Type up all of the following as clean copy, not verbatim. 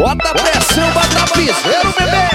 Bota a pressão, bota piseiro, bebê.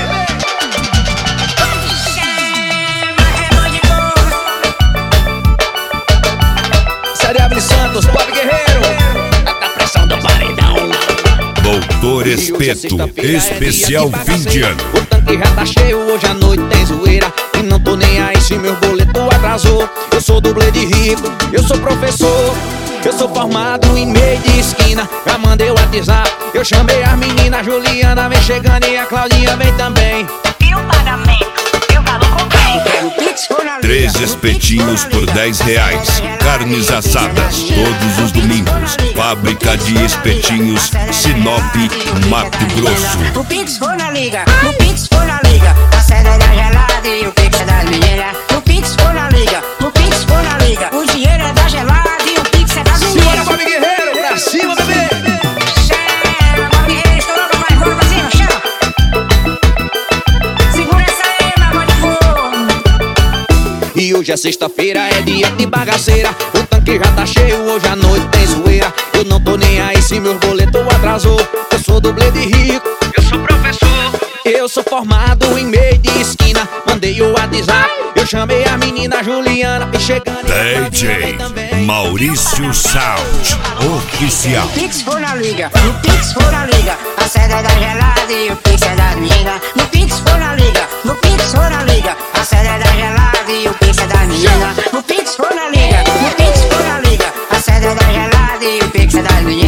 Série Abre Santos, Bob Guerreiro. Bota a pressão do paredão. Doutor Espeto, especial fim de ano. O tanque já tá cheio, hoje à noite tem zoeira. E não tô nem aí se meu boleto atrasou. Eu sou dublê de rico, eu sou professor. Eu sou formado em meio de esquina. Já mandei o WhatsApp, eu chamei as meninas. Juliana vem chegando e a Claudinha vem também. E o pagamento? Eu falo com quem? 3 espetinhos por R$10. Carnes assadas todos os domingos. Fábrica de espetinhos, Sinop, Mato Grosso. O Pix for na liga, o Pix for na liga. A seda da gelada e o Pix é das meninas. O Pix for na liga, o Pix for na liga. O dinheiro é da gelada e o Pix é das Simbora, meninas. Bob Guerreiro, pra cima, bebê. Chama, Bob Guerreiro, estourou pra mais, vamos pra cima, chama. Segura essa aí, meu amor de fogo. E hoje é sexta-feira, é dia de bagaceira. O tanque já tá cheio, hoje à noite tem zoeira. Eu não tô nem aí se meu boleto atrasou. Eu sou dublê de rico, eu sou professor. Eu sou formado em meio de esquina. Mandei o WhatsApp, eu chamei a menina Juliana e chegando DJ Maurício Sound, oficial. O Pix for na liga, o Pix for na liga. A seda é da gelada e o Pix é das meninas. No Pix for na liga, no Pix for na liga. A seda é da gelada e o Pix é das meninas. No Pix for na liga, no Pix for na liga. A seda é da gelada e o Pix é das meninas.